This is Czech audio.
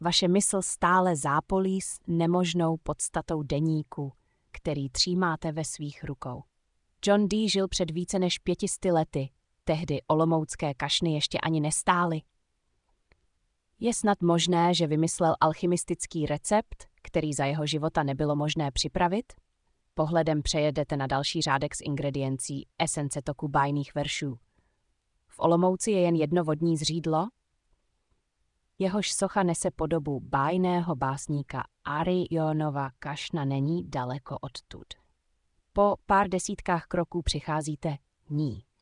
Vaše mysl stále zápolí s nemožnou podstatou deníku, který třímáte ve svých rukou. John Dee žil před více než 500 lety, tehdy olomoucké kašny ještě ani nestály. Je snad možné, že vymyslel alchymistický recept, který za jeho života nebylo možné připravit? Pohledem přejedete na další řádek z ingrediencí esence toku bájných veršů. V Olomouci je jen jedno vodní zřídlo, jehož socha nese podobu bájného básníka Arionova kašna není daleko odtud. Po pár desítkách kroků přicházíte ní.